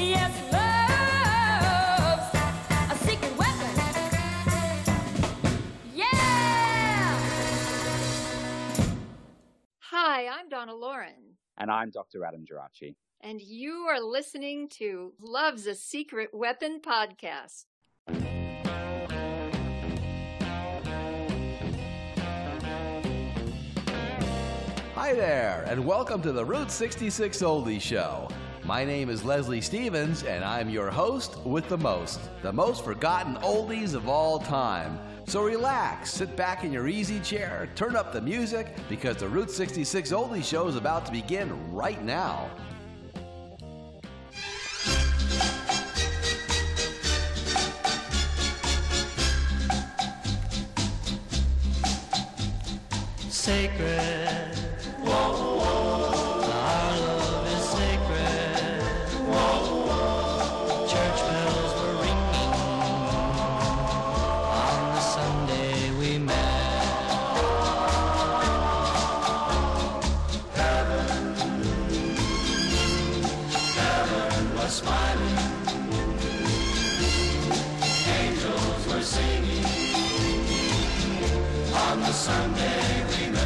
Yes, love's a secret weapon. Yeah! Hi, I'm Donna Lauren. And I'm Dr. Adam Geraci. And you are listening to Love's a Secret Weapon podcast. Hi there, and welcome to the Route 66 Oldies Show. My name is Leslie Stevens, and I'm your host with the most forgotten oldies of all time. So relax, sit back in your easy chair, turn up the music, because the Route 66 Oldies Show is about to begin right now. Sacred. Whoa, whoa. Our love is sacred. Whoa, whoa. Church bells were ringing on the Sunday we met. Heaven was smiling. Angels were singing on the Sunday we met.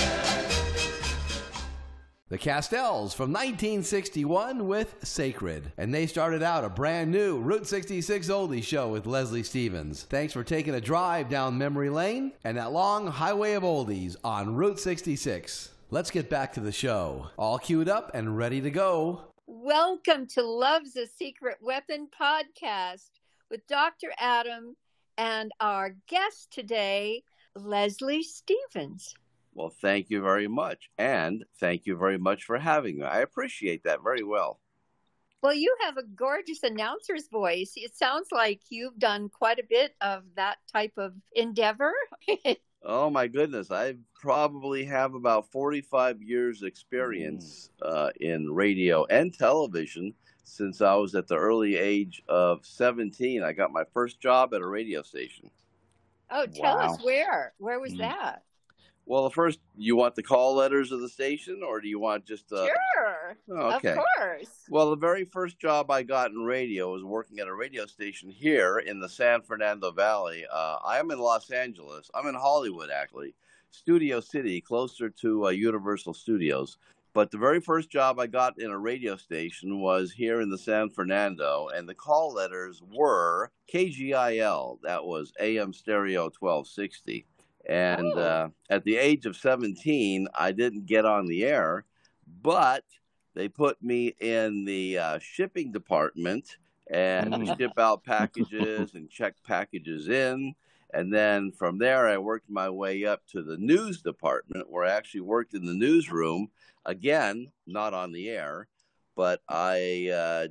The Castells from 1961 with Sacred. And they started out a brand new Route 66 Oldies Show with Leslie Stevens. Thanks for taking a drive down memory lane and that long highway of oldies on Route 66. Let's get back to the show. All queued up and ready to go. Welcome to Love's a Secret Weapon podcast with Dr. Adam and our guest today, Leslie Stevens. Well, thank you very much. And thank you very much for having me. I appreciate that very well. Well, you have a gorgeous announcer's voice. It sounds like you've done quite a bit of that type of endeavor. Oh, my goodness. I probably have about 45 years experience in radio and television since I was at the early age of 17. I got my first job at a radio station. Oh, tell us where. Where was that? Well, first, you want the call letters of the station, or do you want just... Sure, okay. Of course. Well, the very first job I got in radio was working at a radio station here in the San Fernando Valley. I am in Los Angeles. I'm in Hollywood, actually. Studio City, closer to Universal Studios. But the very first job I got in a radio station was here in the San Fernando, and the call letters were KGIL. That was AM Stereo 1260. And at the age of 17, I didn't get on the air, but they put me in the shipping department and ship out packages and check packages in. And then from there, I worked my way up to the news department, where I actually worked in the newsroom. Again, not on the air, but I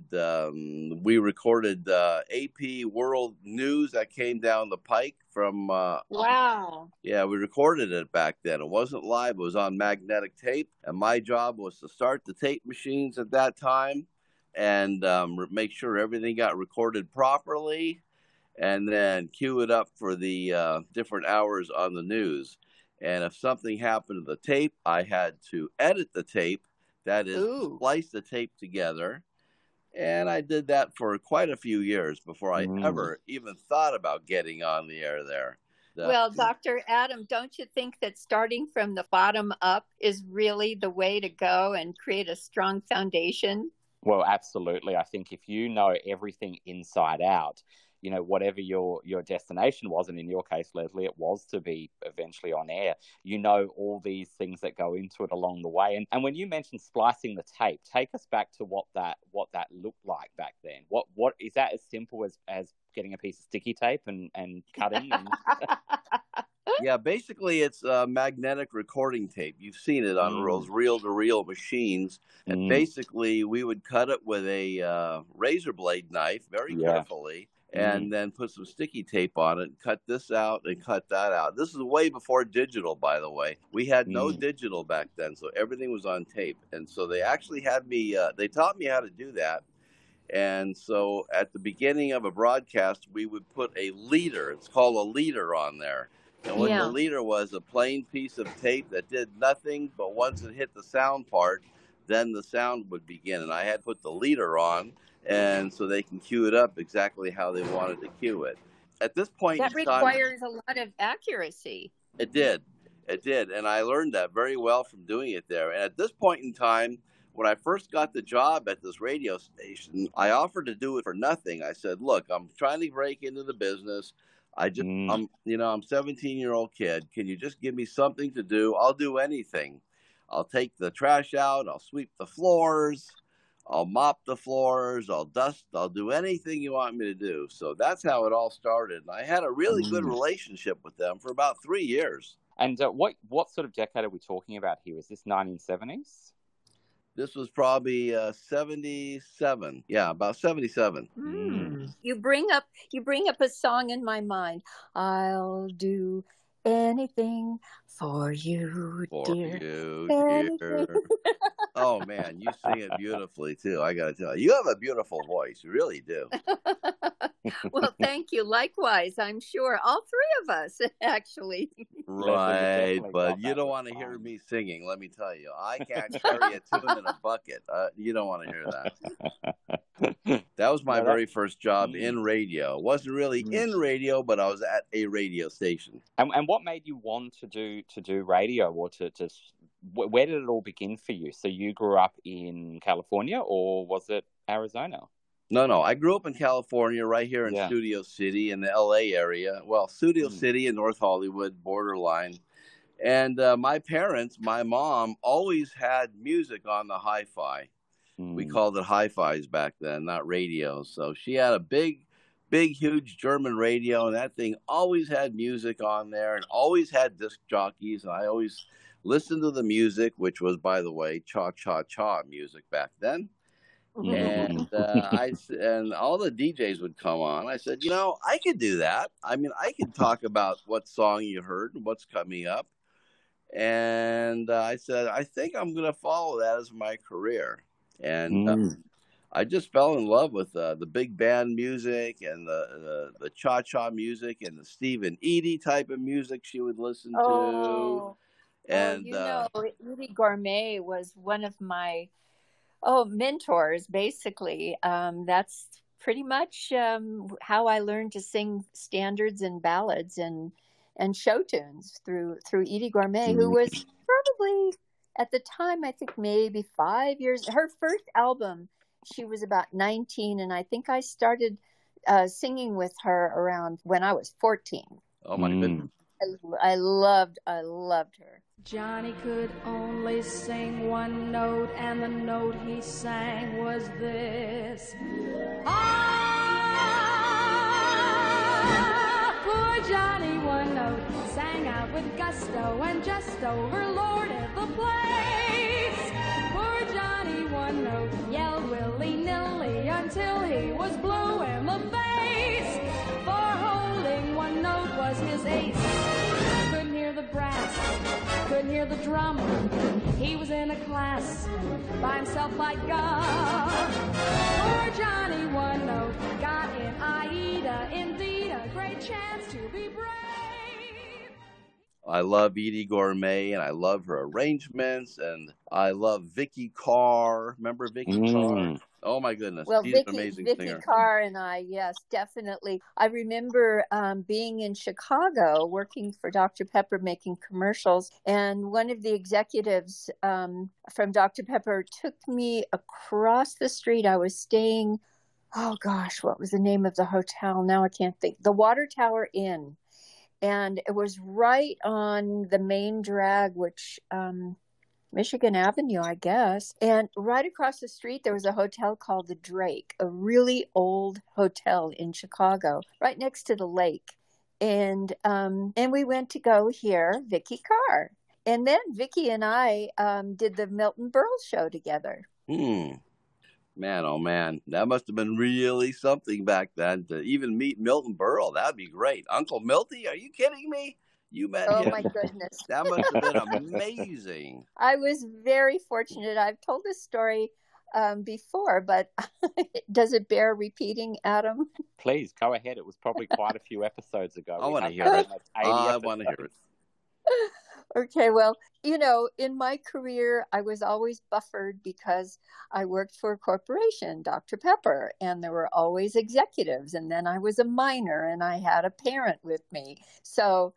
we recorded AP World News that came down the pike from... Wow. Yeah, we recorded it back then. It wasn't live. It was on magnetic tape. And my job was to start the tape machines at that time and make sure everything got recorded properly, and then cue it up for the different hours on the news. And if something happened to the tape, I had to edit the tape. That is, splice the tape together. And I did that for quite a few years before I ever even thought about getting on the air there. Well, Dr. Adam, don't you think that starting from the bottom up is really the way to go and create a strong foundation? Well, absolutely. I think if you know everything inside out, you know, whatever your destination was, and in your case, Leslie, it was to be eventually on air, you know all these things that go into it along the way. And when you mentioned splicing the tape, take us back to what that looked like back then. What is that as simple as getting a piece of sticky tape and cutting? And... Yeah, basically it's magnetic recording tape. You've seen it on those reel-to-reel machines. And basically we would cut it with a razor blade knife very carefully. And then put some sticky tape on it, cut this out and cut that out. This is way before digital, by the way. We had no digital back then, so everything was on tape. And so they actually had me, they taught me how to do that. And so at the beginning of a broadcast, we would put a leader. It's called a leader on there. And what the leader was, a plain piece of tape that did nothing, but once it hit the sound part, then the sound would begin. And I had to put the leader on, and so they can cue it up exactly how they wanted to cue it. At this point That in time, requires a lot of accuracy. it did. It did. And I learned that very well from doing it there. And at this point in time, when I first got the job at this radio station, I offered to do it for nothing. I said, look, I'm trying to break into the business. I'm 17-year-old kid. Can you just give me something to do? I'll do anything. I'll take the trash out. I'll sweep the floors. I'll mop the floors. I'll dust. I'll do anything you want me to do. So that's how it all started. And I had a really good relationship with them for about 3 years. And what sort of decade are we talking about here? Is this 1970s? This was probably 77. Yeah, about 77. You bring up a song in my mind. I'll do anything for you, For dear. you, Anything. dear. Oh, man, you sing it beautifully, too. I got to tell you. You have a beautiful voice. You really do. Well, thank you. Likewise, I'm sure. All three of us, actually. Right, definitely but got you that don't want to hear me singing, let me tell you. I can't carry a tune in a bucket. You don't want to hear that. That was my very first job in radio. It wasn't really in radio, but I was at a radio station. And what made you want to do radio, or to where did it all begin for you? So you grew up in California, or was it Arizona? No. I grew up in California, right here in Studio City in the LA area. Well, Studio City in North Hollywood, borderline. And my parents, my mom, always had music on the hi-fi. We called it hi-fis back then, not radio. So she had a big, huge German radio, and that thing always had music on there and always had disc jockeys. And I always listened to the music, which was, by the way, cha-cha-cha music back then. And and all the DJs would come on. I said, I could do that. I mean, I could talk about what song you heard and what's coming up. And I said, I think I'm going to follow that as my career. And I just fell in love with the big band music and the cha-cha music and the Steve and Edie type of music she would listen to. And Edie Gourmet was one of my mentors, basically. That's pretty much how I learned to sing standards and ballads and show tunes through Edie Gourmet, who was probably at the time, I think maybe 5 years. Her first album, she was about 19, and I think I started singing with her around when I was 14. Oh my goodness! I loved her. Johnny could only sing one note, and the note he sang was this. Poor Johnny, one note, sang out with gusto and just overlorded the place. Poor Johnny, one note, yelled willy-nilly until he was blue in the face. For holding one note was his ace. Couldn't hear the brass, couldn't hear the drum. He was in a class by himself like God. Poor Johnny, one note, got in Aida, indeed a great chance to be brave. I love Edie Gourmet, and I love her arrangements, and I love Vicky Carr. Remember Vicky Carr? Oh my goodness, well, she's an amazing Vicky singer. Carr and I, yes, definitely. I remember being in Chicago working for Dr. Pepper, making commercials, and one of the executives from Dr. Pepper took me across the street. I was staying, oh gosh, what was the name of the hotel? Now I can't think. The Water Tower Inn. And it was right on the main drag, which Michigan Avenue, I guess. And right across the street, there was a hotel called the Drake, a really old hotel in Chicago, right next to the lake. And we went to go hear Vicky Carr. And then Vicky and I did the Milton Berle show together. Man, oh man, that must have been really something back then to even meet Milton Berle. That'd be great. Uncle Milty, are you kidding me? You met him. Oh my goodness. That must have been amazing. I was very fortunate. I've told this story before, but does it bear repeating, Adam? Please, go ahead. It was probably quite a few episodes ago. I want to hear it. I want to hear it. Okay, well, in my career, I was always buffered because I worked for a corporation, Dr. Pepper, and there were always executives. And then I was a minor and I had a parent with me. So,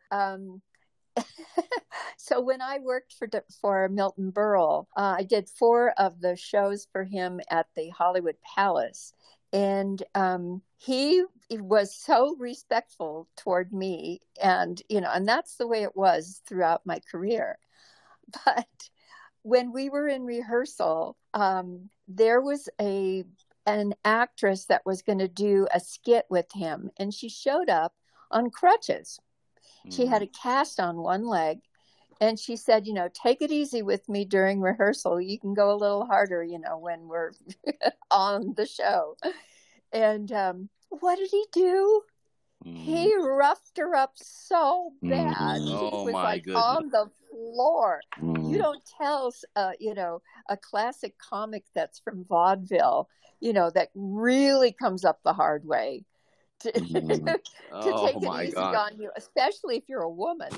so when I worked for Milton Berle, I did 4 of the shows for him at the Hollywood Palace. And he was so respectful toward me, and that's the way it was throughout my career. But when we were in rehearsal, there was an actress that was going to do a skit with him, and she showed up on crutches. She had a cast on one leg, and she said, take it easy with me during rehearsal. You can go a little harder, when we're on the show. And what did he do? He roughed her up so bad. She Oh, was my like goodness. on the floor. You don't tell, a classic comic that's from vaudeville, that really comes up the hard way to, to Oh, take it my easy God. on you, especially if you're a woman.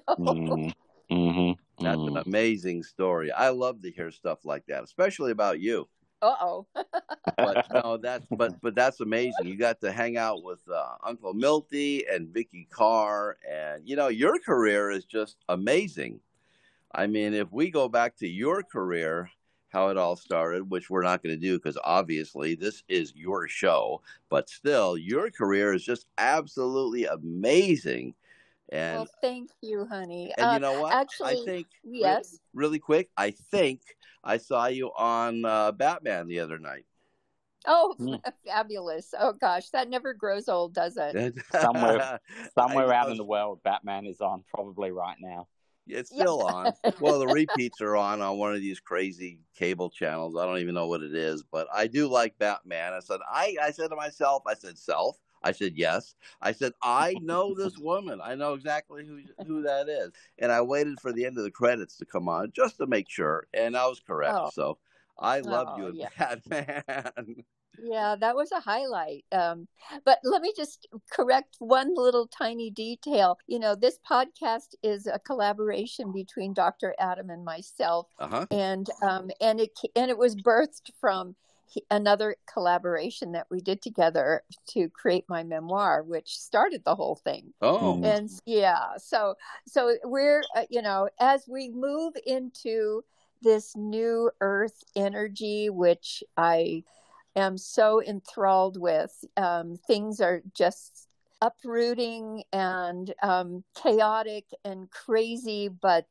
That's an amazing story. I love to hear stuff like that, especially about you. Uh-oh. But no, but that's amazing. You got to hang out with Uncle Milty and Vicky Carr, and your career is just amazing. I mean, if we go back to your career, how it all started, which we're not going to do because obviously this is your show, but still, your career is just absolutely amazing. And Well, thank you, honey. and you know what? Actually, I think yes. really quick, I think I saw you on Batman the other night. Oh, fabulous. Oh, gosh, that never grows old, does it? Somewhere out in the world, Batman is on probably right now. It's still on. Well, the repeats are on one of these crazy cable channels. I don't even know what it is, but I do like Batman. I said to myself, self. I said, yes. I said, I know this woman. I know exactly who that is. And I waited for the end of the credits to come on just to make sure. And I was correct. Oh. So I loved you in yeah. Batman. Yeah, that was a highlight. But let me just correct one little tiny detail. This podcast is a collaboration between Dr. Adam and myself, and it was birthed from another collaboration that we did together to create my memoir, which started the whole thing. Oh, and yeah, so we're as we move into this new earth energy, which I am so enthralled with. Things are just uprooting and chaotic and crazy, but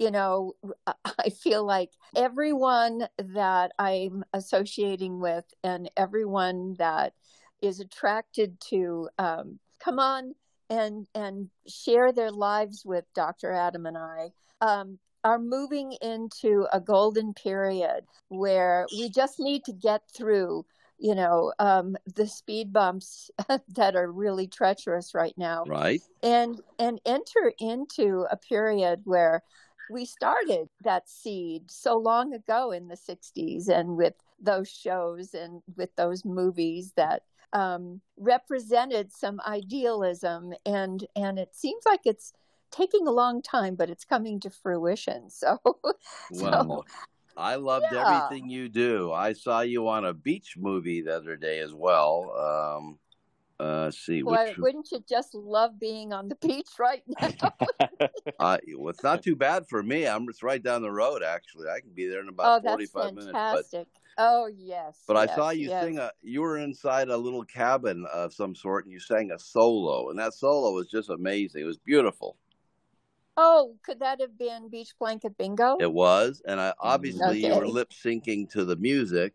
I feel like everyone that I'm associating with and everyone that is attracted to come on and share their lives with Dr. Adam and I are moving into a golden period where we just need to get through, the speed bumps that are really treacherous right now. right. And enter into a period where we started that seed so long ago in the 60s, and with those shows and with those movies that represented some idealism, and it seems like it's taking a long time, but it's coming to fruition. So, Well, I loved everything you do. I saw you on a beach movie the other day as well. Let's see. Well, wouldn't you just love being on the beach right now? Well, it's not too bad for me. It's right down the road, actually. I can be there in about 45 minutes. Fantastic. Oh, yes. But I saw you sing you were inside a little cabin of some sort, and you sang a solo. And that solo was just amazing. It was beautiful. Oh, could that have been Beach Blanket Bingo? It was. And obviously you were lip syncing to the music.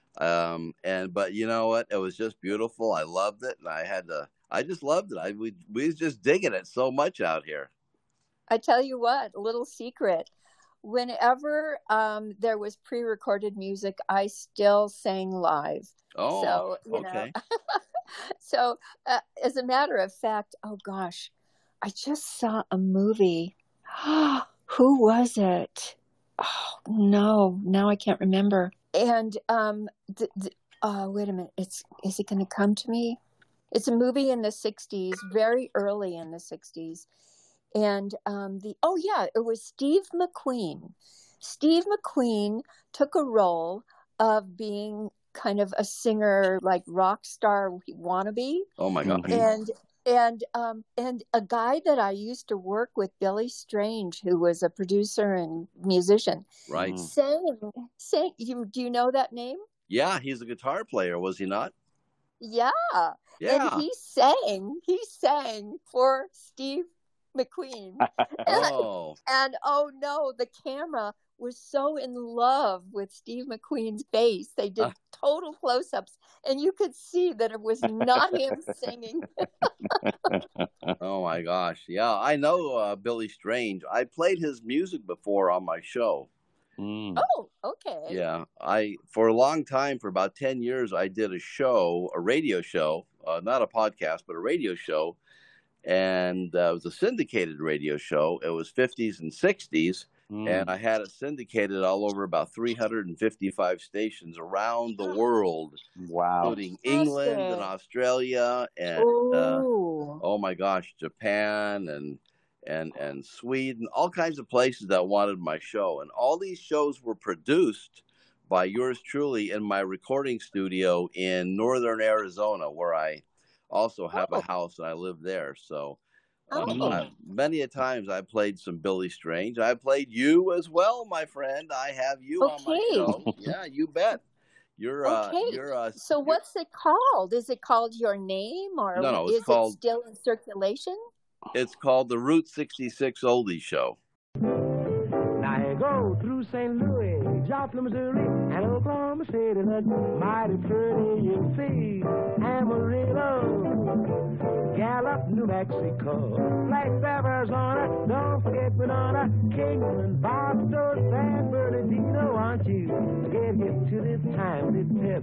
But you know what? It was just beautiful. I loved it. And I just loved it. We was just digging it so much out here. I tell you what, a little secret. Whenever there was pre-recorded music, I still sang live. Oh, so, okay. So, as a matter of fact, oh gosh, I just saw a movie. Who was it? Oh, no, now I can't remember. And wait a minute, is it going to come to me? It's a movie in the 60s, very early in the 60s. And it was Steve McQueen. Steve McQueen took a role of being kind of a singer, like rock star wannabe. Oh my God. And a guy that I used to work with, Billy Strange, who was a producer and musician, Right. sang. Do you know that name? Yeah, he's a guitar player, was he not? Yeah. Yeah. And he sang for Steve McQueen. Oh. And oh no, the camera was so in love with Steve McQueen's bass. They did total close-ups, and you could see that it was not him singing. Oh my gosh. Yeah, I know Billy Strange. I played his music before on my show. Oh, okay. Yeah, for a long time, for about 10 years, I did a radio show, not a podcast, but a radio show. And it was a syndicated radio show. It was 50s and 60s. And I had it syndicated all over about 355 stations around the world. Wow. Including England and Australia and, oh my gosh, Japan and Sweden, all kinds of places that wanted my show. And all these shows were produced by yours truly in my recording studio in northern Arizona, where I also have a house and I live there. So many a times I played some Billy Strange. I played you as well, my friend. I have you on my show. Yeah, you bet. You're So what's it called? Is it called your name, or no, is it still in circulation? It's called the Route 66 Oldie Show. Now I go through St. Louis, Joplin, Missouri, and Oklahoma City. That's mighty pretty, you see. Amarillo, Gallup, New Mexico, Flagstaff, Arizona. Don't forget Winona, Kingman, Barstow, San Bernardino. Want you get hip to this timely tip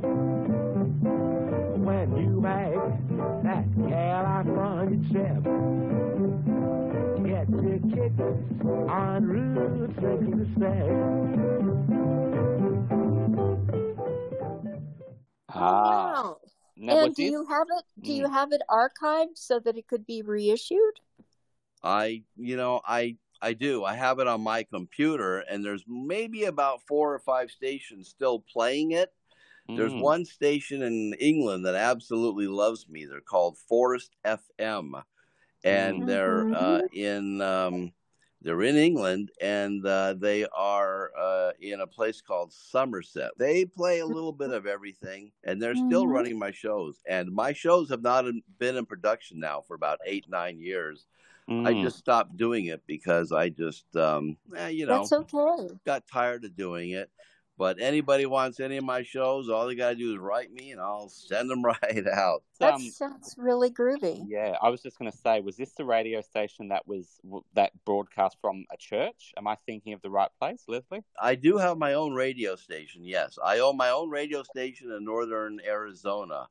when you make that California trip. Get your kicks on Route 66. Wow. And do you have it? Do you have it archived so that it could be reissued? I do. I have it on my computer, and there's maybe about 4 or 5 stations still playing it. There's one station in England that absolutely loves me. They're called Forest FM, and they're in England, and they are in a place called Somerset. They play a little bit of everything, and they're still running my shows. And my shows have not been in production now for about 8-9 years. I just stopped doing it because I just, That's okay. got tired of doing it. But anybody wants any of my shows, all they got to do is write me, and I'll send them right out. That sounds really groovy. Yeah, I was just going to say, was this the radio station that broadcast from a church? Am I thinking of the right place, Leslie? I do have my own radio station, yes. I own my own radio station in northern Arizona.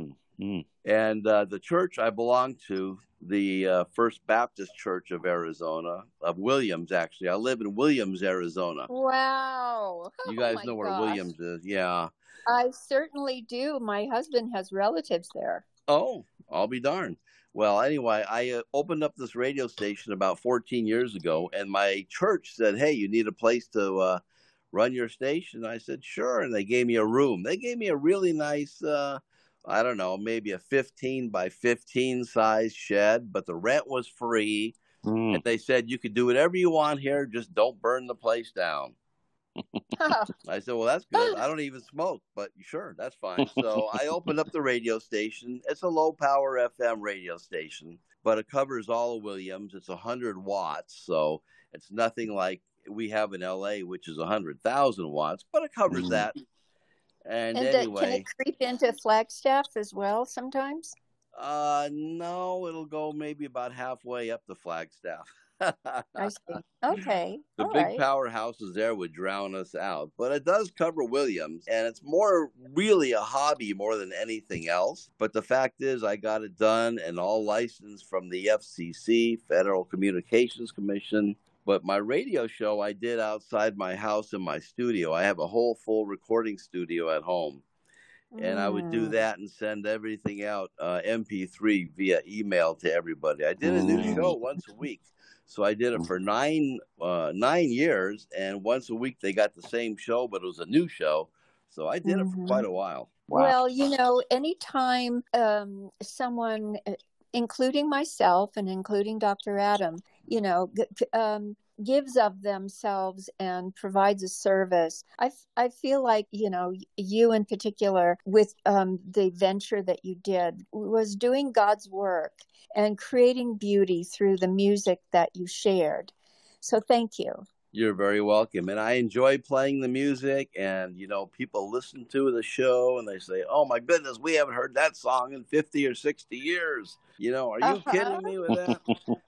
And the church I belong to, the First Baptist Church of Arizona, of Williams, actually. I live in Williams, Arizona. Wow. You guys know where Williams is, yeah. I certainly do. My husband has relatives there. Oh, I'll be darned. Well, anyway, I opened up this radio station about 14 years ago, and my church said, hey, you need a place to run your station? I said, sure, and they gave me a room. They gave me a really nice... I don't know, maybe a 15 by 15 size shed, but the rent was free. And they said, you could do whatever you want here, just don't burn the place down. I said, well, that's good. I don't even smoke, but sure, that's fine. So I opened up the radio station. It's a low power FM radio station, but it covers all of Williams. It's 100 watts, so it's nothing like we have in LA, which is 100,000 watts, but it covers that. And anyway, can it creep into Flagstaff as well sometimes? No, it'll go maybe about halfway up the Flagstaff. I see. Okay. The big powerhouses there would drown us out. But it does cover Williams, and it's more really a hobby more than anything else. But the fact is, I got it done and all licensed from the FCC, Federal Communications Commission. But my radio show I did outside my house in my studio. I have a whole full recording studio at home. and I would do that and send everything out MP3 via email to everybody. I did a new show once a week, so I did it for 9 years, and once a week they got the same show, but it was a new show. So I did it for quite a while. Wow. Well, you know, anytime someone, including myself and including Dr. Adam, you know, gives of themselves and provides a service, I feel like, you know, you in particular with the venture that you did was doing God's work and creating beauty through the music that you shared. So thank you. You're very welcome. And I enjoy playing the music, and, you know, people listen to the show and they say, oh my goodness, we haven't heard that song in 50 or 60 years. You know, are you kidding me with that?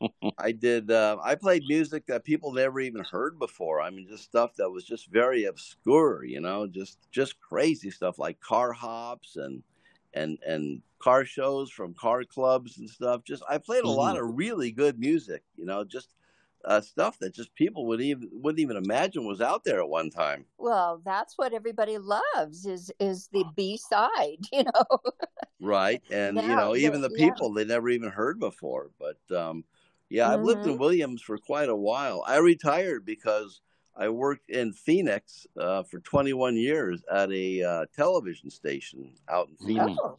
I played music that people never even heard before. I mean, just stuff that was just very obscure, you know, just crazy stuff like car hops and car shows from car clubs and stuff. I played a lot of really good music, you know, just stuff that just people wouldn't even imagine was out there at one time. Well, that's what everybody loves is the B-side, you know. Right. And, you know, even the people they never even heard before. But, I've lived in Williams for quite a while. I retired because I worked in Phoenix for 21 years at a television station out in Phoenix. Oh.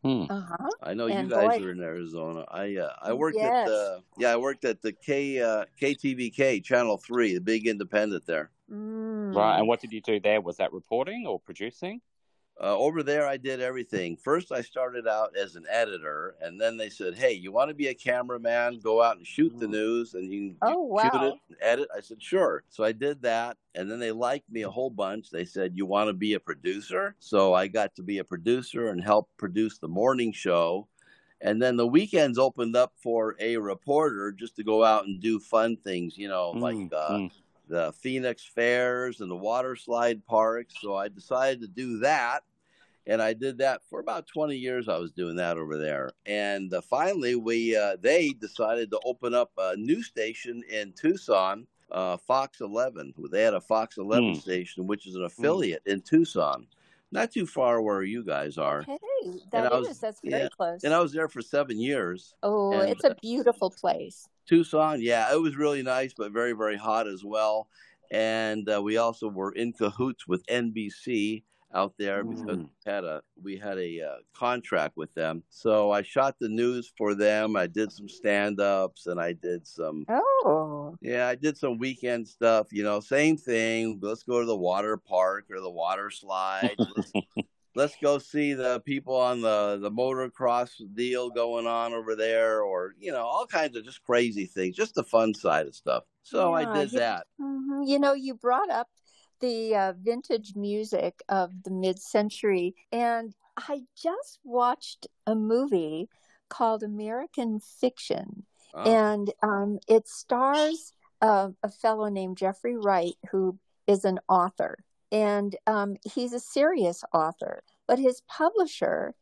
I know you guys are in Arizona. I worked at the KTVK Channel 3, the big independent there. Right. And what did you do there? Was that reporting or producing? Over there, I did everything. First, I started out as an editor, and then they said, hey, you want to be a cameraman? Go out and shoot the news, and you can shoot it and edit. I said, sure. So I did that, and then they liked me a whole bunch. They said, you want to be a producer? So I got to be a producer and help produce the morning show. And then the weekends opened up for a reporter just to go out and do fun things, you know, like the Phoenix fairs and the water slide parks. So I decided to do that. And I did that for about 20 years. I was doing that over there. And finally, they decided to open up a new station in Tucson, Fox 11. They had a Fox 11 station, which is an affiliate in Tucson. Not too far where you guys are. Hey, that's very close. And I was there for 7 years. Oh, and it's a beautiful place. Tucson, yeah, it was really nice, but very, very hot as well. And we also were in cahoots with NBC out there because we had a contract with them. So I shot the news for them. I did some stand-ups, and I did some I did some weekend stuff, you know, same thing. Let's go to the water park or the water slide. Let's go see the people on the motocross deal going on over there, or, you know, all kinds of just crazy things, just the fun side of stuff. So I did that. You know, you brought up the vintage music of the mid-century, and I just watched a movie called American Fiction, and it stars a fellow named Jeffrey Wright, who is an author. And he's a serious author, but his publisher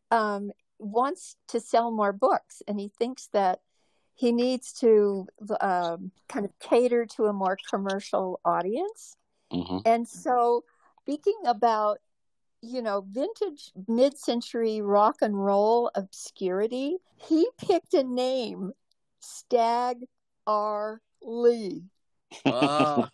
wants to sell more books, and he thinks that he needs to kind of cater to a more commercial audience. And so, speaking about, you know, vintage mid-century rock and roll obscurity, he picked a name, Stag R. Lee. That's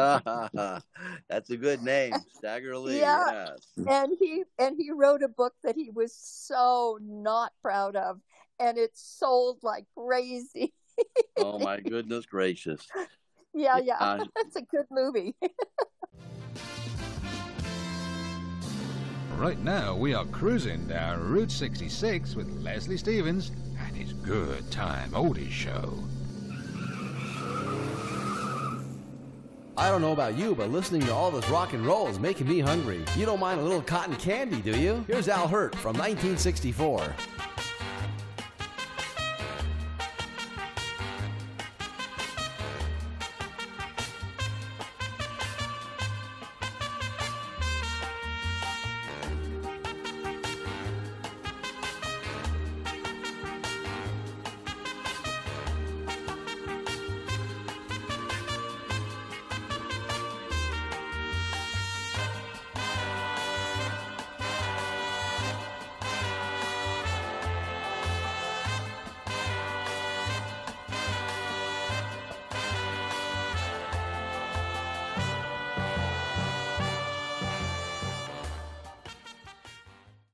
a good name, Stagger Lee. Yeah. Yes. And he wrote a book that he was so not proud of, and it sold like crazy. Oh my goodness gracious. Yeah. It's a good movie. Right now we are cruising down Route 66 with Leslie Stevens and his Good Time Oldies Show. I don't know about you, but listening to all this rock and roll is making me hungry. You don't mind a little cotton candy, do you? Here's Al Hirt from 1964.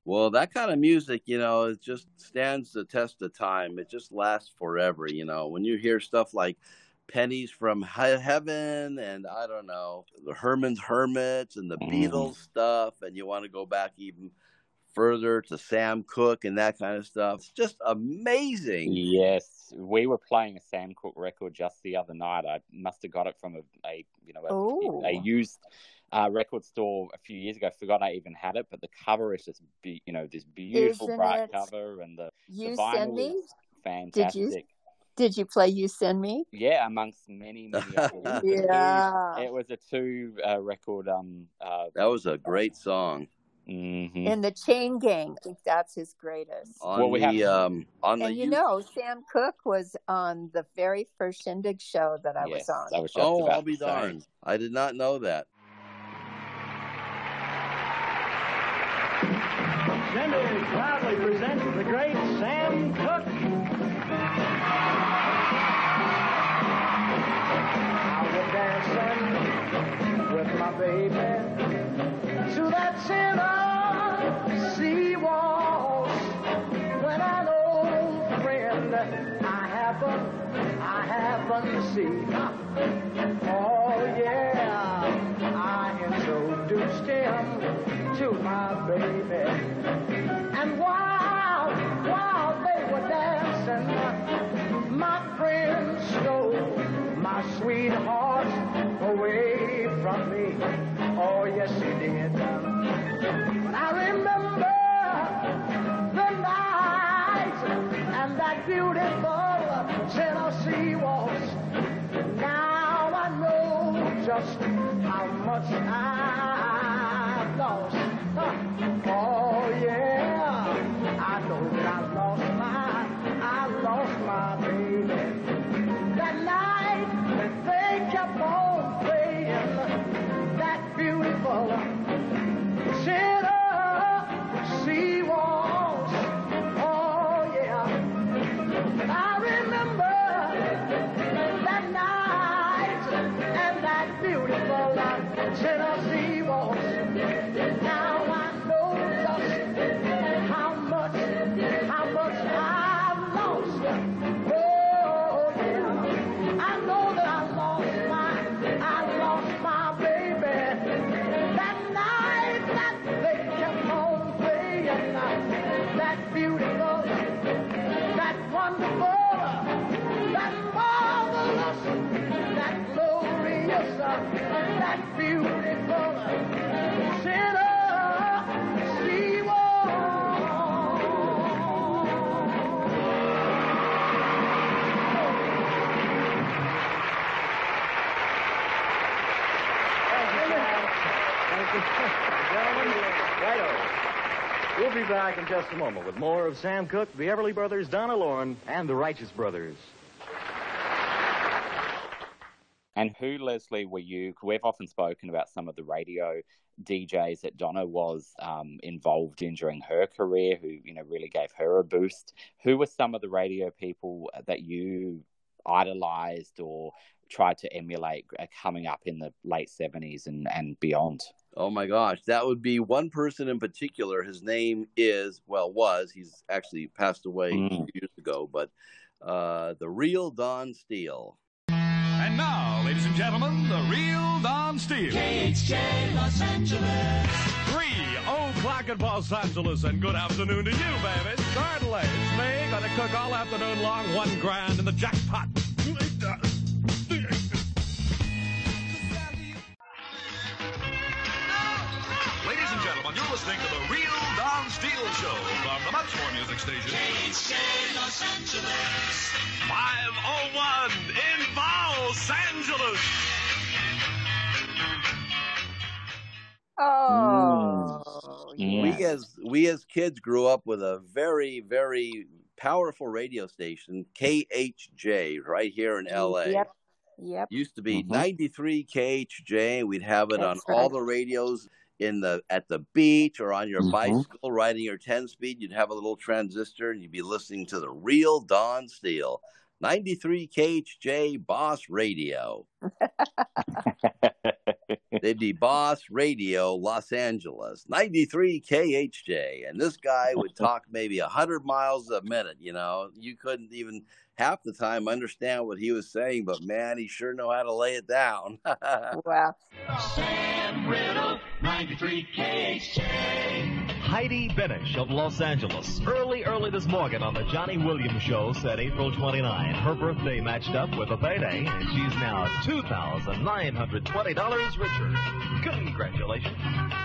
Well, that kind of music, it just stands the test of time. It just lasts forever, When you hear stuff like Pennies from Heaven and, I don't know, the Herman's Hermits and the Beatles stuff, and you want to go back even further to Sam Cooke and that kind of stuff. It's just amazing. Yes, we were playing a Sam Cooke record just the other night. I must have got it from a used record store a few years ago. Forgot I even had it, but the cover is just this beautiful bright cover, and the vinyl is fantastic. Did you play You Send Me? Yeah, amongst many others. Yeah. It was a two record. That was a great song. Mm-hmm. And the Chain Gang, I think that's his greatest. Sam Cooke was on the very first Shindig show that I was on. I'll be darned. I did not know that. Shindig proudly presents the great Sam Cooke. I was dancing with my baby to that Tennessee waltz when an old friend I happened to see. Oh yeah, I introduced him to my baby, and while they were dancing, my friend stole my sweetheart away from me. Oh yes, he did. But I remember the night and that beautiful Tennessee waltz. Now I know just how much I've lost. Oh yeah, I know that I lost my baby. That night that they kept on playing that beautiful Tennessee waltz. Oh yeah, I remember that night and that beautiful Tennessee waltz. Now I know just how much I've lost. Oh yeah, I know that I lost my baby. That night that they kept on playing that beautiful, that wonderful, that marvelous, that glorious, that beautiful Tennessee waltz. Gentlemen, righto. We'll be back in just a moment with more of Sam Cooke, the Everly Brothers, Donna Loren, and the Righteous Brothers. And who, Leslie, were you? We've often spoken about some of the radio DJs that Donna was involved in during her career, who really gave her a boost. Who were some of the radio people that you idolized or tried to emulate coming up in the late 70s and beyond? Oh my gosh, that would be one person in particular. His name was, he's actually passed away a few years ago, but the real Don Steele. And now, ladies and gentlemen, the real Don Steele. KHJ Los Angeles. 3:00 in Los Angeles, and good afternoon to you, baby. Certainly, it's me, gonna cook all afternoon long, $1,000 in the jackpot. Ladies and gentlemen, you're listening to the real Don Steele Show from the Much More Music Station. KHJ Los Angeles. 501 in Los Angeles. Oh, yes. We as kids grew up with a very, very powerful radio station, KHJ, right here in LA. Yep. Used to be 93 KHJ. We'd have it on all the radios at the beach or on your bicycle riding your 10-speed. You'd have a little transistor and you'd be listening to the real Don Steele. 93 KHJ Boss Radio. They'd be Boss Radio Los Angeles, 93 KHJ. And this guy would talk maybe 100 miles a minute, you know. You couldn't even half the time understand what he was saying, but man, he sure know how to lay it down. Wow. Sam Riddle, 93 KHJ. Heidi Benish of Los Angeles. Early this morning on the Johnny Williams Show said April 29. Her birthday matched up with a payday, and she's now $2,920 richer. Congratulations.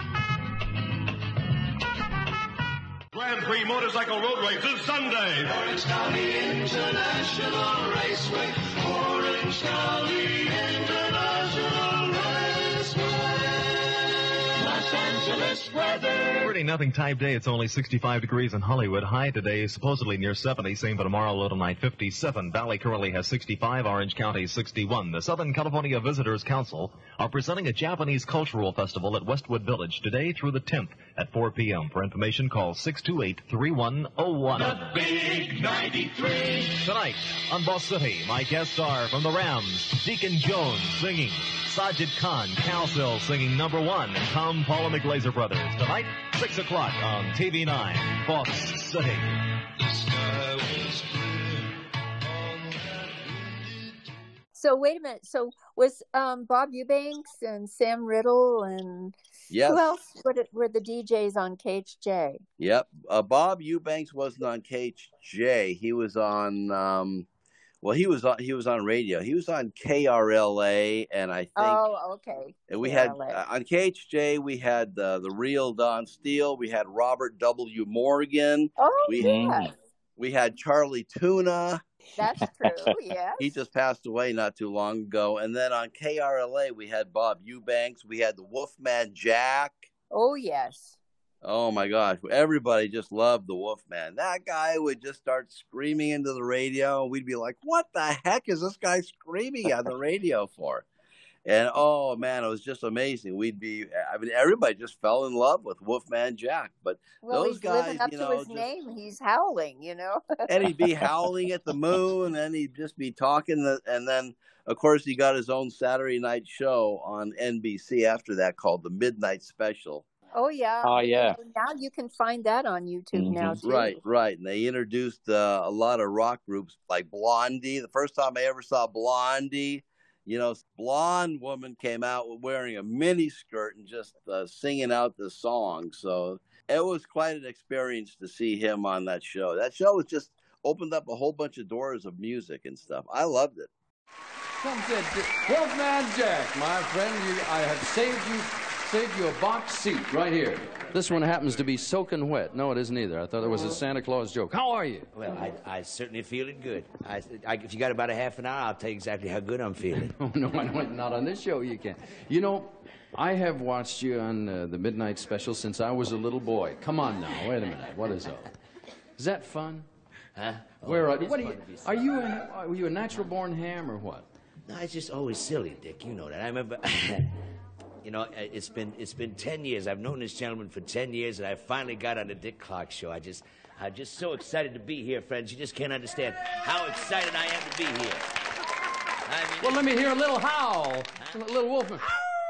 Grand Prix Motorcycle Road Race is Sunday. Orange County International Raceway. Orange County International Raceway. Los Angeles weather. Pretty nothing type day. It's only 65 degrees in Hollywood. High today is supposedly near 70. Same for tomorrow, low tonight 57. Valley currently has 65. Orange County 61. The Southern California Visitors Council are presenting a Japanese cultural festival at Westwood Village today through the 10th at 4 p.m. For information, call 628-3101. The Big 93. Tonight on Boss City, my guests are from the Rams, Deacon Jones singing, Sajid Khan, Cowsill singing number 1, and Tom, Paul, and the Glazer Brothers. Tonight, 6 o'clock on TV9, Boss City. So wait a minute. So was Bob Eubanks and Sam Riddle and Yes. who else were the DJs on KHJ? Yep. Bob Eubanks wasn't on KHJ. He was on he was on radio. He was on KRLA, and I think okay. And we had on KHJ we had the real Don Steele. We had Robert W. Morgan. We had Charlie Tuna. That's true, yeah. He just passed away not too long ago. And then on KRLA, we had Bob Eubanks. We had the Wolfman Jack. Oh, yes. Oh, my gosh. Everybody just loved the Wolfman. That guy would just start screaming into the radio. We'd be like, what the heck is this guy screaming on the radio for? And, oh, man, it was just amazing. Everybody just fell in love with Wolfman Jack. But those he's guys, living up to his name. He's howling, and he'd be howling at the moon, and he'd just be talking. And then, of course, he got his own Saturday night show on NBC after that called The Midnight Special. Oh, yeah. Oh, yeah. Now you can find that on YouTube now, too. Right. And they introduced a lot of rock groups like Blondie. The first time I ever saw Blondie, blonde woman came out wearing a mini skirt and just singing out the song. So it was quite an experience to see him on that show. That show was just opened up a whole bunch of doors of music and stuff. I loved it. Come get Wolfman Jack, my friend. I have saved you a box seat right here. This one happens to be soaking wet. No, it isn't either. I thought it was a Santa Claus joke. How are you? Well, I certainly feeling good. If you got about a half an hour, I'll tell you exactly how good I'm feeling. Oh, no, not on this show you can't. I have watched you on the Midnight Special since I was a little boy. Come on now, wait a minute. What is up? Is that fun? Huh? Are you a natural-born ham or what? No, it's just always silly, Dick. You know that. I remember... it's been 10 years. I've known this gentleman for 10 years, and I finally got on the Dick Clark show. I'm just so excited to be here, friends. You just can't understand how excited I am to be here. Well, let me hear a little howl. A little wolfman.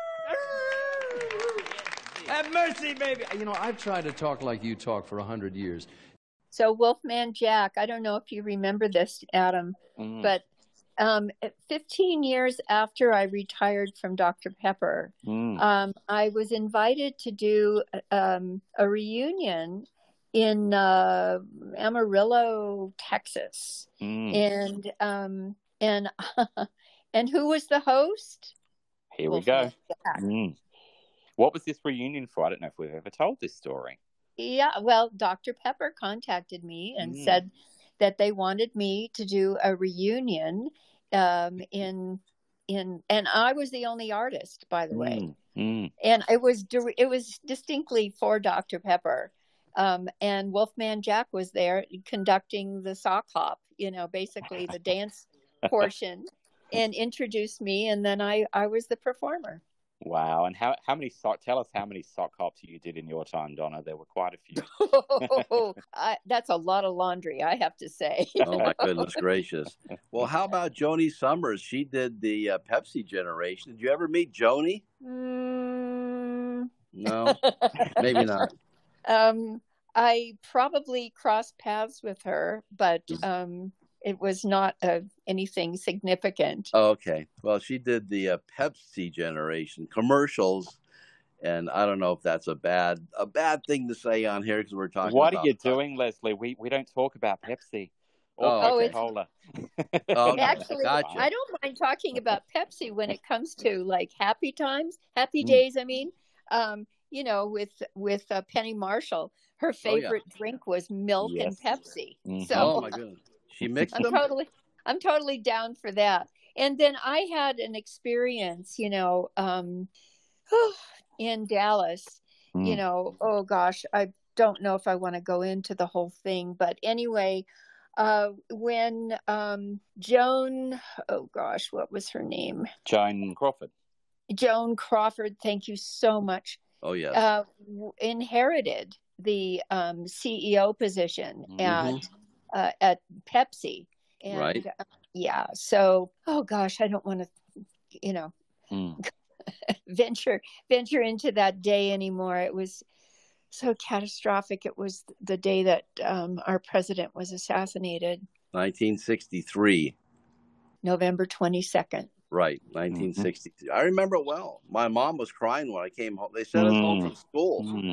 Have mercy, baby. I've tried to talk like you talk for 100 years. So Wolfman Jack, I don't know if you remember this, Adam, but 15 years after I retired from Dr. Pepper, I was invited to do a reunion in Amarillo, Texas. And and who was the host? Here we go. What was this reunion for? I don't know if we've ever told this story. Yeah, well, Dr. Pepper contacted me and said that they wanted me to do a reunion and I was the only artist, by the way. And it was distinctly for Dr. Pepper. And Wolfman Jack was there conducting the sock hop, basically the dance portion, and introduced me, and then I was the performer. Wow. And how many tell us how many sock hops you did in your time, Donna. There were quite a few. That's a lot of laundry, I have to say. Oh, my goodness gracious. Well, how about Joni Summers? She did the Pepsi generation. Did you ever meet Joni? No, maybe not. I probably crossed paths with her, but it was not anything significant. Okay. Well, she did the Pepsi generation commercials, and I don't know if that's a bad thing to say on here because we're talking What about. are you doing, Leslie? We don't talk about Pepsi or okay. Coca-Cola. Actually, gotcha. I don't mind talking about Pepsi when it comes to like happy times, happy days. I mean, you know, with Penny Marshall, her favorite drink was milk and Pepsi. So, oh my goodness, she mixed them. I'm totally down for that. And then I had an experience, you know, in Dallas. You know, oh gosh, I don't know if I want to go into the whole thing, but anyway. When Joan, oh gosh, what was her name? Joan Crawford. Joan Crawford, thank you so much. Oh, yes. Inherited the CEO position at Pepsi. And, right. Yeah. So, oh gosh, I don't want to, you know, venture into that day anymore. It was so catastrophic. It was the day that our president was assassinated. 1963. November 22nd. Right, 1963. I remember it well. My mom was crying when I came home. They sent us home from school.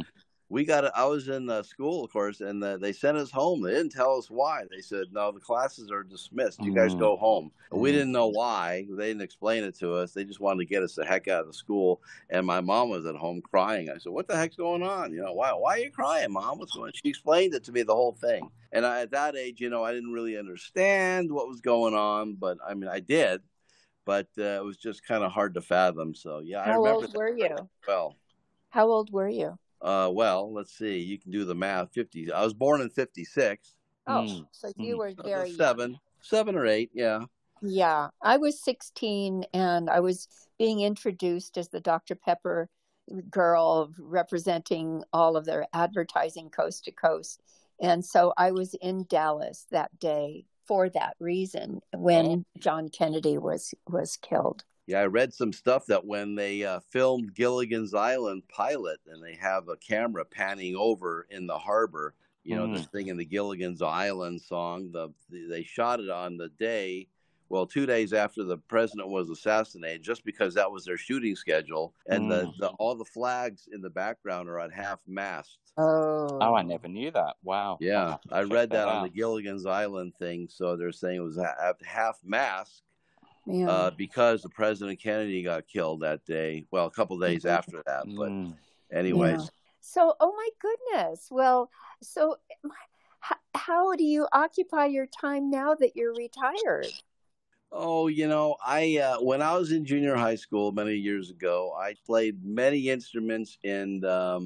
I was in school, of course, and they sent us home. They didn't tell us why. They said, no, the classes are dismissed. You guys go home. We didn't know why. They didn't explain it to us. They just wanted to get us the heck out of the school. And my mom was at home crying. I said, what the heck's going on? You know, why are you crying, Mom? What's going on? She explained it to me, the whole thing. And at that age, you know, I didn't really understand what was going on. But, I mean, I did. But it was just kind of hard to fathom. So, yeah, I remember. How old were you? Well. How old were you? Well, let's see. You can do the math. 50. I was born in 56. Oh, so you were very young. 7 or 8, yeah. Yeah, I was 16, and I was being introduced as the Dr. Pepper girl representing all of their advertising coast to coast. And so I was in Dallas that day for that reason when John Kennedy was killed. Yeah, I read some stuff that when they filmed Gilligan's Island pilot and they have a camera panning over in the harbor, you know, this thing in the Gilligan's Island song, they shot it on the day, well, 2 days after the president was assassinated, just because that was their shooting schedule. And all the flags in the background are at half-mast. Oh, I never knew that. Wow. Yeah, I read that on the Gilligan's Island thing. So they're saying it was at half-mast. Yeah. Because the President Kennedy got killed that day. Well, a couple days after that. But anyways. Yeah. So, oh my goodness. Well, so how do you occupy your time now that you're retired? Oh, you know, when I was in junior high school many years ago, I played many instruments in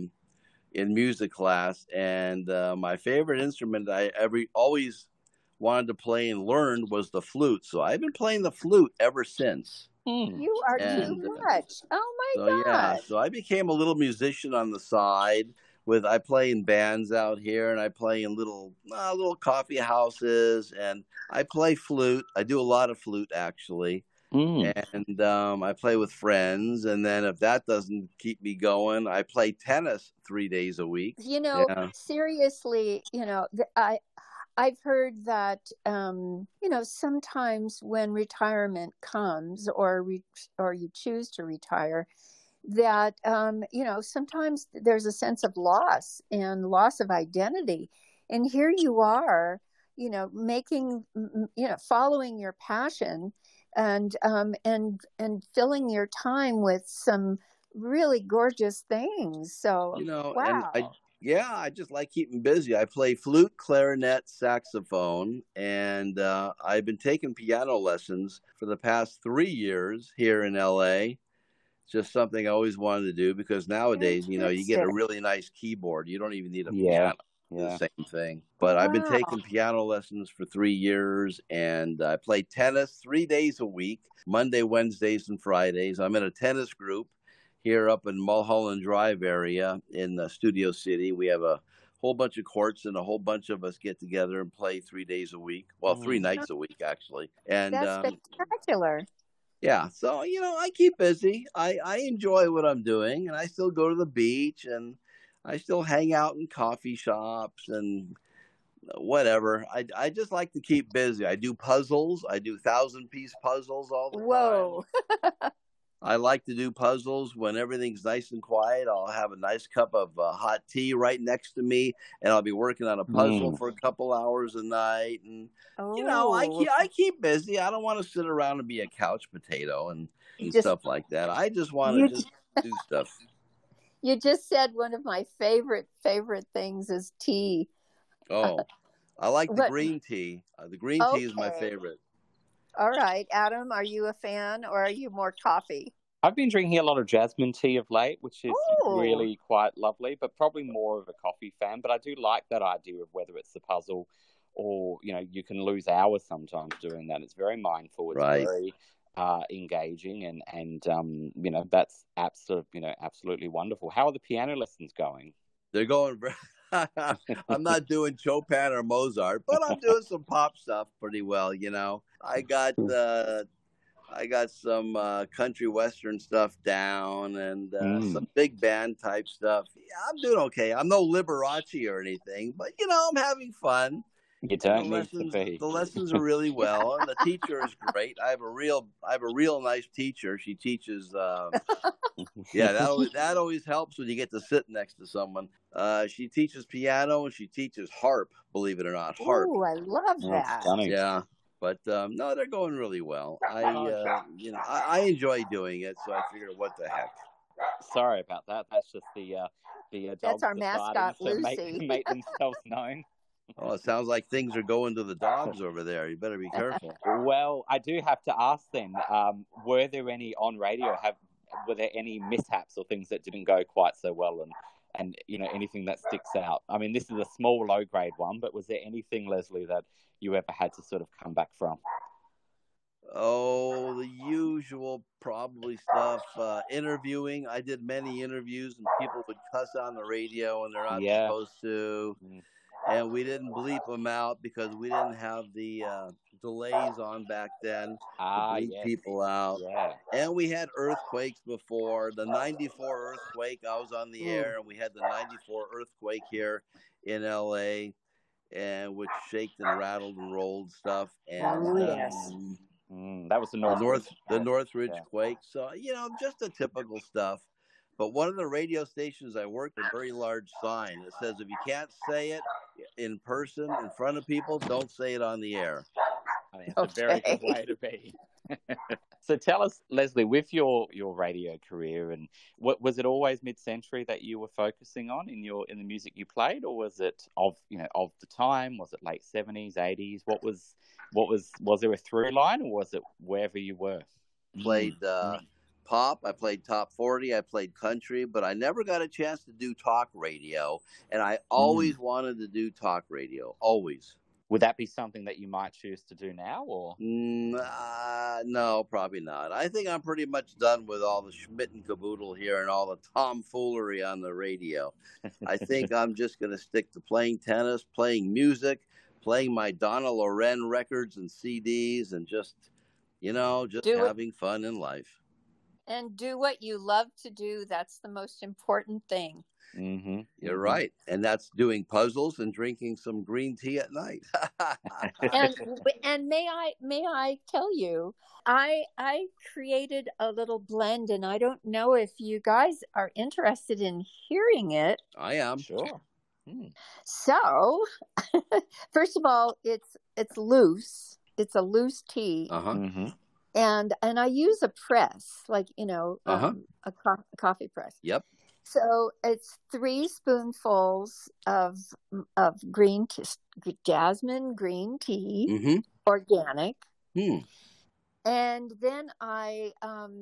music class. And my favorite instrument I always wanted to play and learned was the flute. So I've been playing the flute ever since. You are too much. Oh my God. Yeah, so I became a little musician on the side. I play in bands out here, and I play in little coffee houses, and I play flute. I do a lot of flute, actually. And I play with friends, and then if that doesn't keep me going, I play tennis 3 days a week. You know, seriously, you know, I've heard that, you know, sometimes when retirement comes or you choose to retire, that, you know, sometimes there's a sense of loss and loss of identity. And here you are, you know, following your passion and filling your time with some really gorgeous things. So, you know, wow. And I just like keeping busy. I play flute, clarinet, saxophone, and I've been taking piano lessons for the past 3 years here in L.A. It's just something I always wanted to do because nowadays, you know, you get a really nice keyboard. You don't even need a piano. The same thing. But I've been taking piano lessons for 3 years, and I play tennis 3 days a week, Monday, Wednesdays, and Fridays. I'm in a tennis group here up in Mulholland Drive area in Studio City. We have a whole bunch of courts, and a whole bunch of us get together and play 3 days a week. Well, 3 nights a week, actually. And that's spectacular. Yeah, so I keep busy. I enjoy what I'm doing, and I still go to the beach, and I still hang out in coffee shops and whatever. I just like to keep busy. I do puzzles. I do 1,000-piece puzzles all the time. Whoa. I like to do puzzles when everything's nice and quiet. I'll have a nice cup of hot tea right next to me, and I'll be working on a puzzle for a couple hours a night. And I keep busy. I don't want to sit around and be a couch potato and stuff like that. I just want to just do stuff. You just said one of my favorite things is tea. Oh, I like the green tea. The green tea is my favorite. All right, Adam, are you a fan or are you more coffee? I've been drinking a lot of jasmine tea of late, which is really quite lovely, but probably more of a coffee fan. But I do like that idea of whether it's the puzzle or, you can lose hours sometimes doing that. It's very mindful. It's very engaging and that's absolutely wonderful. How are the piano lessons going? They're going I'm not doing Chopin or Mozart, but I'm doing some pop stuff pretty well, I got some country western stuff down and some big band type stuff. Yeah, I'm doing okay. I'm no Liberace or anything, but I'm having fun. You don't need to be. The lessons are really well, and the teacher is great. I have a real nice teacher. She teaches. That always helps when you get to sit next to someone. She teaches piano and she teaches harp. Believe it or not, harp. Oh, I love that. Yeah, but no, they're going really well. I enjoy doing it, so I figured, what the heck. Sorry about that. That's just the that's our mascot, Lucy. Make themselves known. Oh, it sounds like things are going to the dogs over there. You better be careful. Well, I do have to ask then, were there any on radio? Were there any mishaps or things that didn't go quite so well and anything that sticks out? I mean, this is a small low-grade one, but was there anything, Leslie, that you ever had to sort of come back from? Oh, the usual probably stuff. Interviewing. I did many interviews, and people would cuss on the radio, and they're not supposed to. And we didn't bleep them out because we didn't have the delays on back then to bleep people out. Yeah. And we had earthquakes before. The 94 earthquake, I was on the air, and we had the 94 earthquake here in L.A., and which shaked and rattled and rolled stuff. And that was the Northridge quake. So, just the typical stuff. But one of the radio stations I worked with, a very large sign that says, if you can't say it in person, in front of people, don't say it on the air. I mean, it's a very good way to be. So tell us, Leslie, with your radio career, and was it always mid-century that you were focusing on in the music you played, or was it of the time? Was it late 70s, 80s? Was there a through line, or was it wherever you were? Played pop, I played top 40, I played country, but I never got a chance to do talk radio, and I always wanted to do talk radio, always. Would that be something that you might choose to do now, or? No, probably not. I think I'm pretty much done with all the Schmidt and caboodle here and all the tomfoolery on the radio. I think I'm just going to stick to playing tennis, playing music, playing my Donna Loren records and CDs, and just having fun in life. And do what you love to do. That's the most important thing. Mm-hmm. You're right. And that's doing puzzles and drinking some green tea at night. and may I tell you, I created a little blend, and I don't know if you guys are interested in hearing it. I am. Sure. So, first of all, it's loose. It's a loose tea. Uh-huh. Mm-hmm. And I use a press, like, a coffee press. Yep. So it's 3 spoonfuls of green jasmine green tea, organic. And then I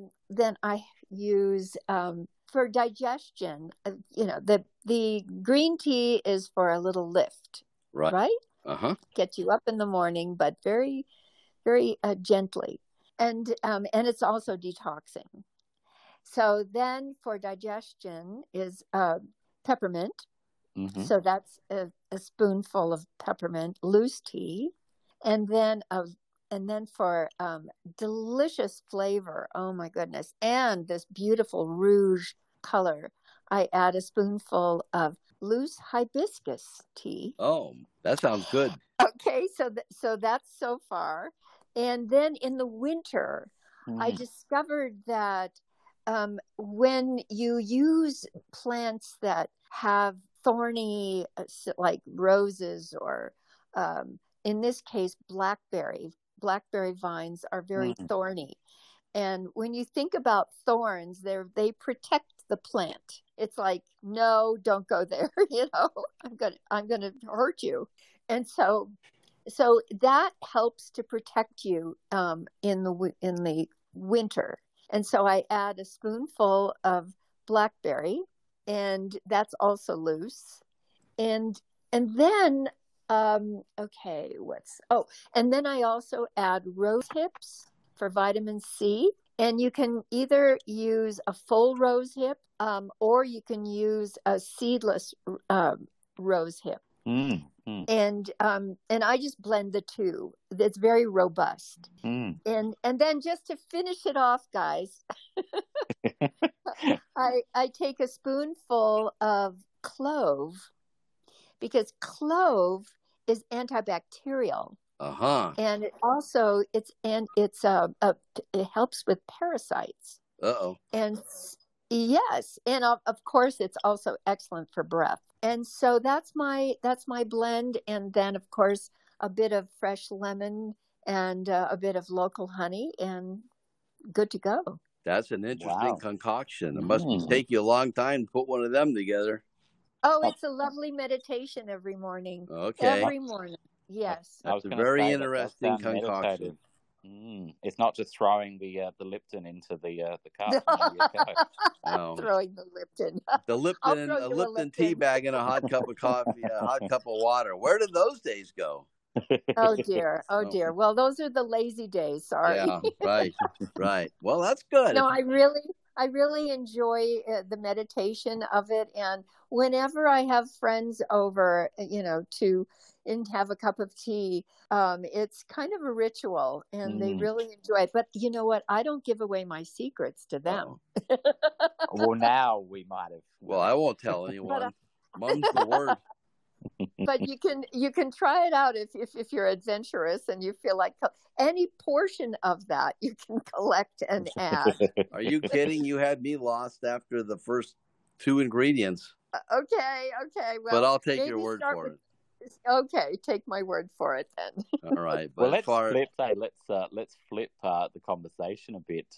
use for digestion. The green tea is for a little lift, right? Gets you up in the morning, but very, very gently. And it's also detoxing. So then for digestion is peppermint. Mm-hmm. So that's a spoonful of peppermint loose tea. And then And then for delicious flavor, oh my goodness, and this beautiful rouge color, I add a spoonful of loose hibiscus tea. Oh, that sounds good. Okay, so that's so far. And then in the winter, I discovered that when you use plants that have thorny, like roses or in this case, blackberry vines are very thorny. And when you think about thorns, they protect the plant. It's like, no, don't go there. I'm gonna hurt you. And so that helps to protect you in the winter. And so I add a spoonful of blackberry, and that's also loose. And then and then I also add rose hips for vitamin C. And you can either use a full rose hip, or you can use a seedless rose hip. And I just blend the two. It's very robust. And then just to finish it off, guys, I take a spoonful of clove, because clove is antibacterial. And it also it helps with parasites. And yes, and of course it's also excellent for breath. And so that's my blend. And then of course a bit of fresh lemon and a bit of local honey, and good to go. That's an interesting concoction. It must take you a long time to put one of them together. Oh, it's a lovely meditation every morning. Okay. Every morning. Yes. That's a very interesting concoction. It's not just throwing the Lipton into the cup. Throwing the Lipton. The Lipton, a Lipton tea bag and a hot cup of coffee, a hot cup of water. Where did those days go? Oh dear. Well, those are the lazy days. Sorry. Yeah, right. Well, that's good. No, I really enjoy the meditation of it, and whenever I have friends over, and have a cup of tea, it's kind of a ritual, and they really enjoy it. But you know what? I don't give away my secrets to them. Well, now we might have. Well, I won't tell anyone. Mum's the word. But you can try it out if you're adventurous and you feel like any portion of that you can collect and add. Are you kidding? You had me lost after the first two ingredients. Okay. Well, but I'll take your word for it. Okay, take my word for it then. All right. But well, let's flip the conversation a bit.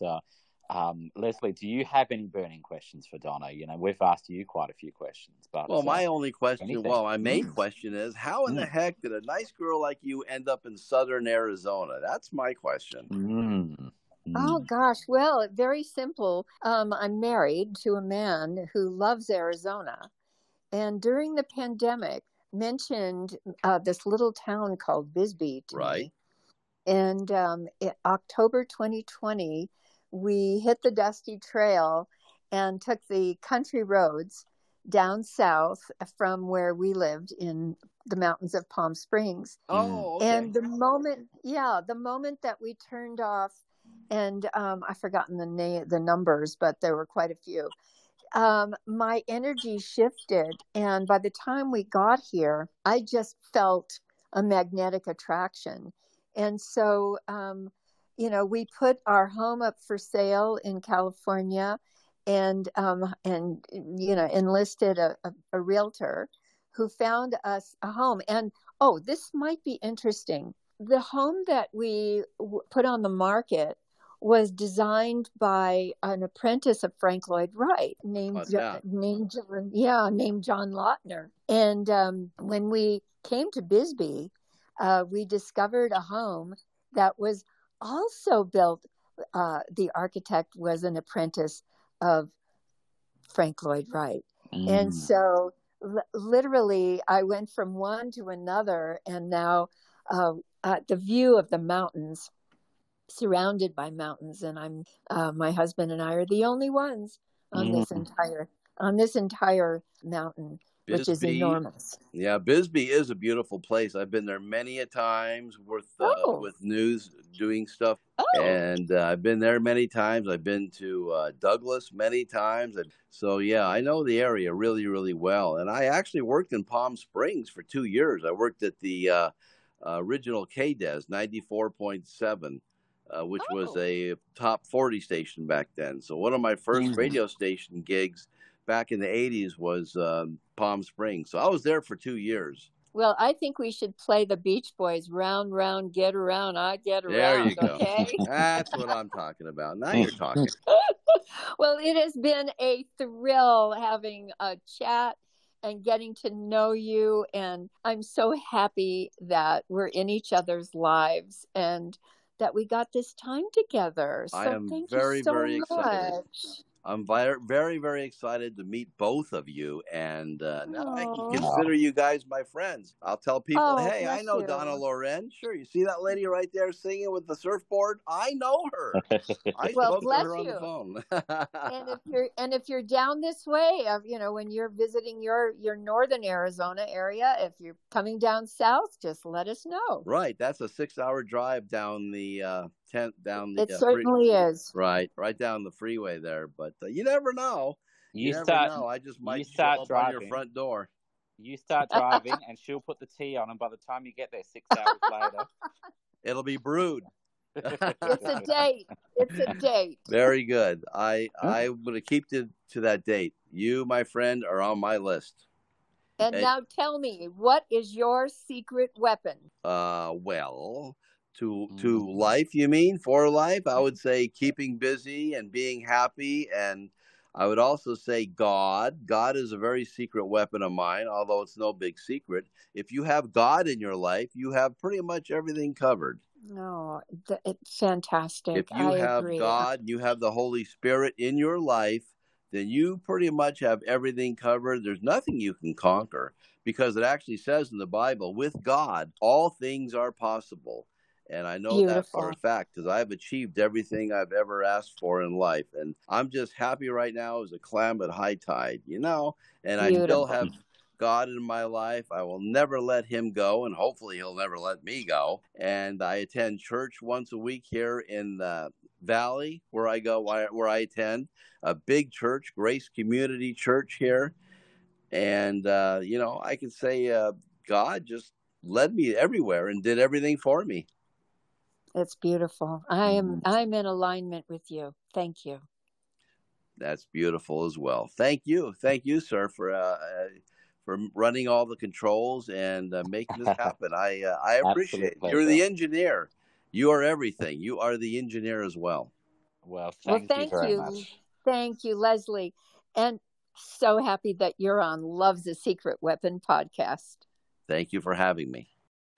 Leslie, do you have any burning questions for Donna? We've asked you quite a few questions, but my only question, my main question is, how in the heck did a nice girl like you end up in southern Arizona? That's my question. Oh gosh, well, very simple. I'm married to a man who loves Arizona, and during the pandemic, mentioned this little town called Bisbee to me. And in October 2020. We hit the dusty trail and took the country roads down south from where we lived in the mountains of Palm Springs. Oh, okay. And the moment that we turned off, and I've forgotten the numbers, but there were quite a few. My energy shifted, and by the time we got here, I just felt a magnetic attraction. And so, we put our home up for sale in California, and enlisted a realtor who found us a home. And this might be interesting. The home that we put on the market was designed by an apprentice of Frank Lloyd Wright named John Lautner. And when we came to Bisbee, we discovered a home that was also built. The architect was an apprentice of Frank Lloyd Wright. And so literally I went from one to another, and now the view of the mountains, surrounded by mountains, and I'm my husband and I are the only ones on this entire mountain. which is enormous. Yeah, Bisbee is a beautiful place. I've been there many a times with news, doing stuff. And I've been there many times. I've been to Douglas many times. So, yeah, I know the area really, really well. And I actually worked in Palm Springs for 2 years. I worked at the original KDES 94.7. Which was a top 40 station back then. So one of my first radio station gigs back in the 80s was Palm Springs. So I was there for 2 years. Well, I think we should play the Beach Boys, Round, Round, Get Around, I Get Around. There you go. Okay? That's what I'm talking about. Now you're talking. Well, it has been a thrill having a chat and getting to know you. And I'm so happy that we're in each other's lives and that we got this time together. So I am thank very, you so very excited. much. I'm very, very excited to meet both of you, and now I can consider you guys my friends. I'll tell people, hey, I know Donna Loren. Sure, you see that lady right there singing with the surfboard? I know her. I spoke to her on the phone. and if you're down this way, when you're visiting your northern Arizona area, if you're coming down south, just let us know. Right, that's a 6-hour drive down the It certainly is. Right down the freeway there. But you never know. You never know. I just might show up on your front door. You start driving, and she'll put the tea on, and by the time you get there 6 hours later, it'll be brewed. It's a date. It's a date. Very good. I'm going to keep to that date. You, my friend, are on my list. And now tell me, what is your secret weapon? Well, to life, you mean? For life, I would say keeping busy and being happy. And I would also say God. God is a very secret weapon of mine, although it's no big secret. If you have God in your life, you have pretty much everything covered. No, it's fantastic. If you have God, you have the Holy Spirit in your life, then you pretty much have everything covered. There's nothing you can conquer, because it actually says in the Bible, with God, all things are possible. And I know that for a fact, because I've achieved everything I've ever asked for in life. And I'm just happy right now as a clam at high tide, and I still have God in my life. I will never let him go, and hopefully he'll never let me go. And I attend church once a week here in the Valley where I attend a big church, Grace Community Church here. And, I can say God just led me everywhere and did everything for me. It's beautiful. I'm in alignment with you. Thank you. That's beautiful as well. Thank you, sir, for running all the controls and making this happen. I appreciate it. You're the engineer. You are everything. You are the engineer as well. Well, thank you very much. Thank you, Leslie. And so happy that you're on Love's a Secret Weapon podcast. Thank you for having me.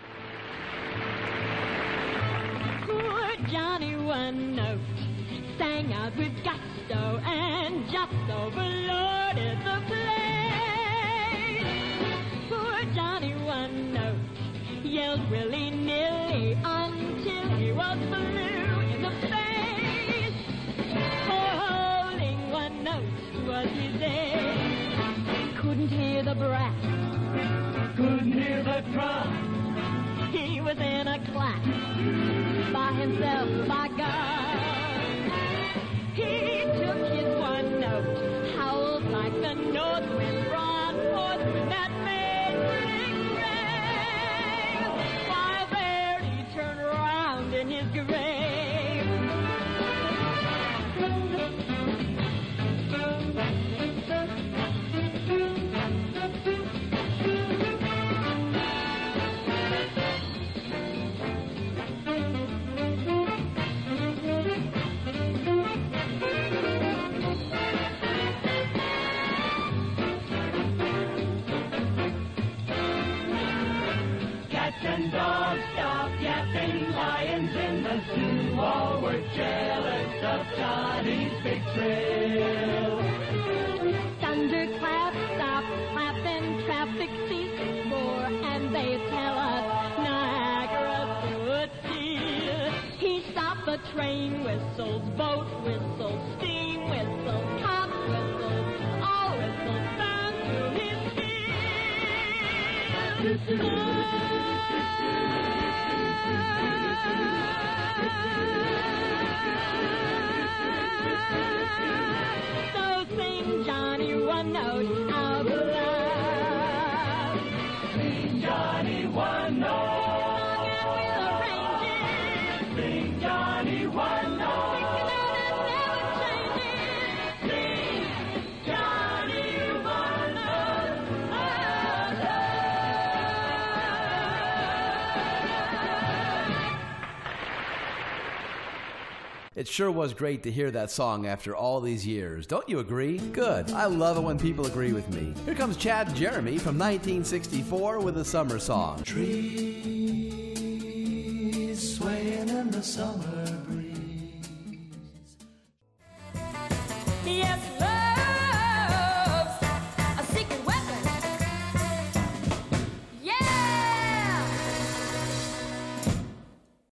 Johnny one note sang out with gusto and just overloaded the place. Poor Johnny one note yelled willy-nilly until he was blue in the face. For holding one note was his aim. Couldn't hear the brass, couldn't hear the drum. He was in a class by himself, by God. He took his one note, howled like the north wind, brought forth with that made grave, while there he turned around in his grave. And dogs stopped yapping, lions in the zoo all were jealous of Johnny's big thrill. Thunderclap stopped clapping, traffic ceased roar, and they tell us Niagara stood still. He stopped the train whistles, boat whistles, steam whistles, cop whistles, all whistles down to his heel. So sing, Johnny, one note of love. Sing, Johnny, one note. Sing, Johnny, one note. Sing, Johnny, one note of love. It sure was great to hear that song after all these years. Don't you agree? Good. I love it when people agree with me. Here comes Chad and Jeremy from 1964 with a summer song. Trees swaying in the summer